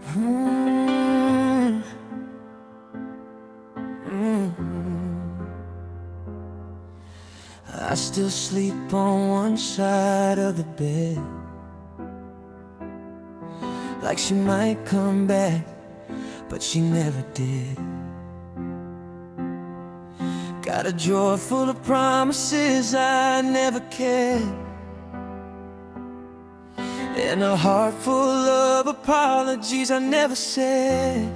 Mm, I still sleep on one side of the bed, like she might come back, but she never did. Got a drawer full of promises I never kept, and a heart full of apologies I never said.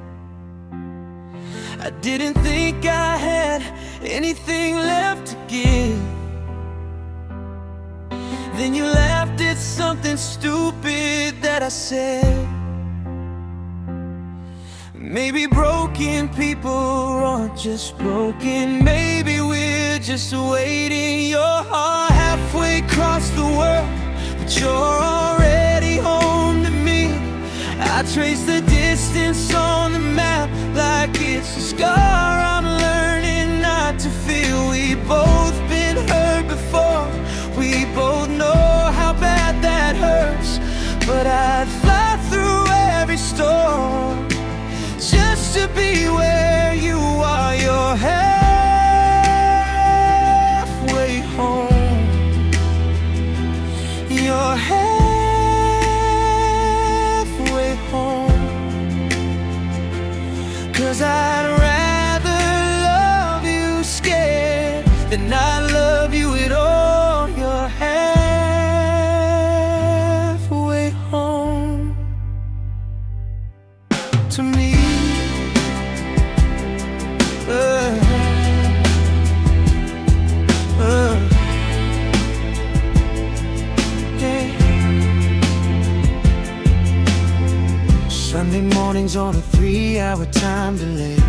I didn't think I had anything left to give. Then you laughed at something stupid that I said. Maybe broken people aren't just broken. Maybe we're just waiting. You're halfway across the world, but you're already home to me. I trace the distance on the map like it's a scar I'm learning not to feel. We've both been hurt before, we both know how bad that hurts. But I'd fly through every storm just to be where you are. You're halfway home. You're halfway home. 'Cause I'd rather love you scared than not love you at all. You're halfway home to me. Sunday mornings on a 3-hour time delay.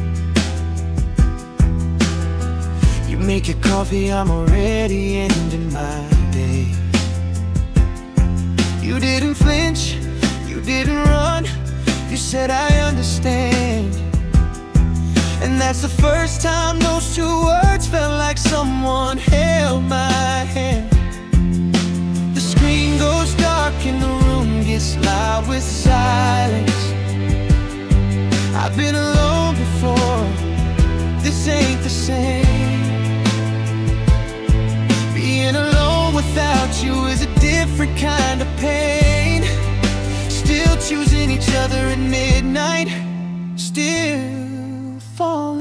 You make your coffee, I'm already ending my day. You didn't flinch, you didn't run, you said I understand. And that's the first time those two words felt like someone held my hand. The screen goes dark and the room gets loud with silence. I've been alone before, this ain't the same. Being alone without you is a different kind of pain. Still choosing each other at midnight, still fall.